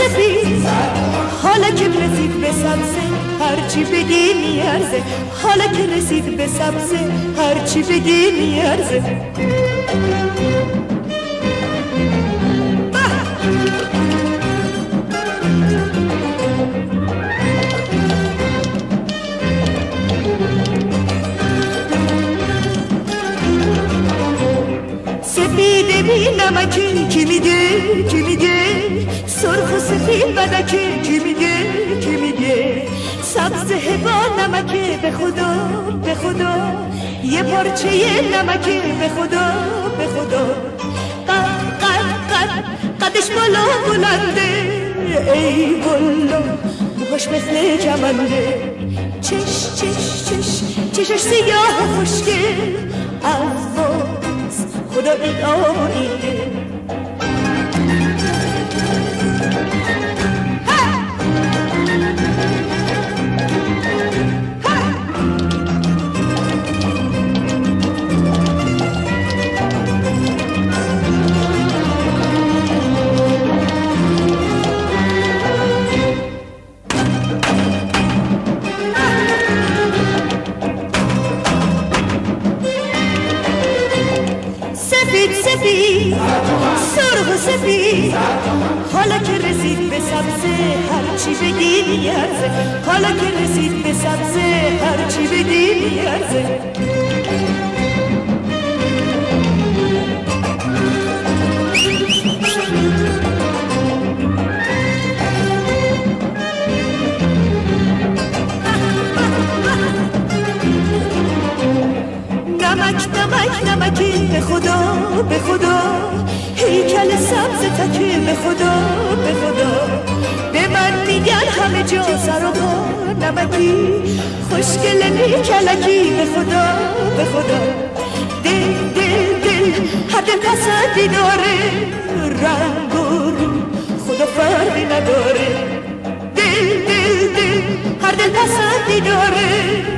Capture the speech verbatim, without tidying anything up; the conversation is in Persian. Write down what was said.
سفید حالا که رسید به سبزه هرچی بگی میارزه حالا که رسید به سبزه هرچی بگی میارزه سفید بی نمکی کی میگه کی میگه سرخ و سفید بدکه کی میگه کی میگه سبز با نمکه به خدا به خدا یه پارچه نمکه به خدا به خدا قد قد قد قدش بالا بلنده ای بلا موهاش مثل جمنده چش چش چش چشش سیاه و خوشگل عواز خدا این آینه سفید سرخ و سفید حالا که رسید به سبزه هرچی بگی میارزه حالا که رسید به سبزه هرچی بگی میارزه نمک نمک نمکی به خدا به خدا هیکل سبز تکه به خدا به خدا به من میگن همه جا سر و پا نمکی خوشگل نیکلکی به خدا به خدا دل دل دل هر دل پسندی داره رنگ و رو خدا فرقی نداره دل دل دل هر دل پسندی داره